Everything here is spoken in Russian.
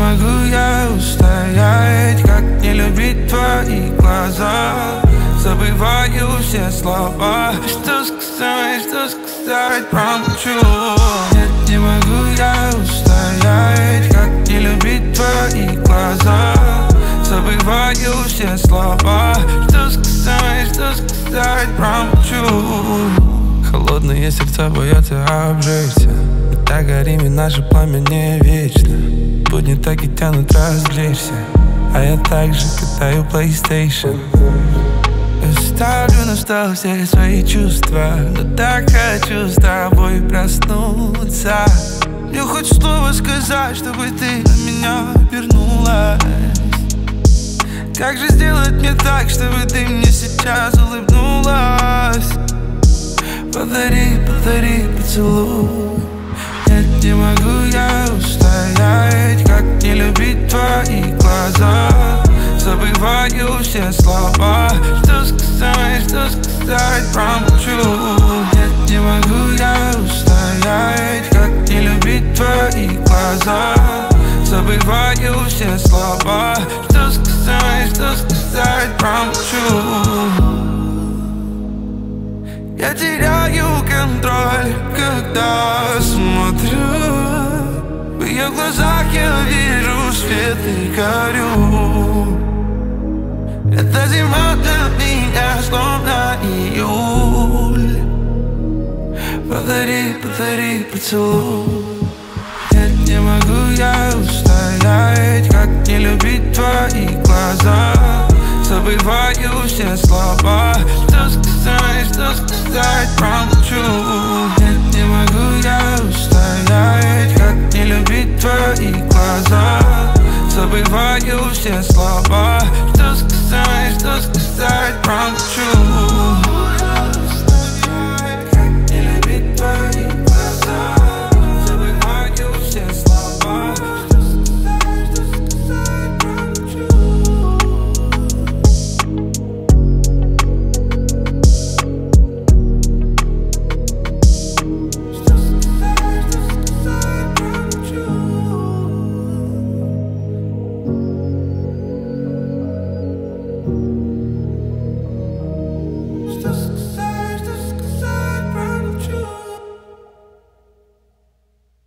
могу я устоять, как не любить твои глаза. Забываю все слова, что сказать, промолчу. Нет, не могу я устоять, как не любить твои глаза. Забываю все слова, что сказать, промолчу. Холодные сердца боятся обжечься. Мы так горим, и наше пламя не вечно. Будни так и тянут развлечься, а я также катаю PlayStation. Я ставлю на стол все свои чувства, но так хочу с тобой проснуться. Мне хоть слово сказать, чтобы ты на меня вернулась. Как же сделать мне так, чтобы ты мне сейчас улыбнулась? Подари поцелуй. Нет, не могу я устоять, как не любить твои глаза. Забываю все слова, что сказать, промолчу. Нет, не могу я устоять, как не любить твои глаза. Забываю все слова, что сказать, промолчу. Я теряю контроль, когда смотрю. В ее глазах я вижу свет и горю. Эта зима для меня словно июль. Подари поцелуй. Нет, не могу я устоять, как не любить твои глаза. Забываю все слова, что сказать, промолчу. Нет, не могу я устоять, как не любить твои глаза. Забываю все слова,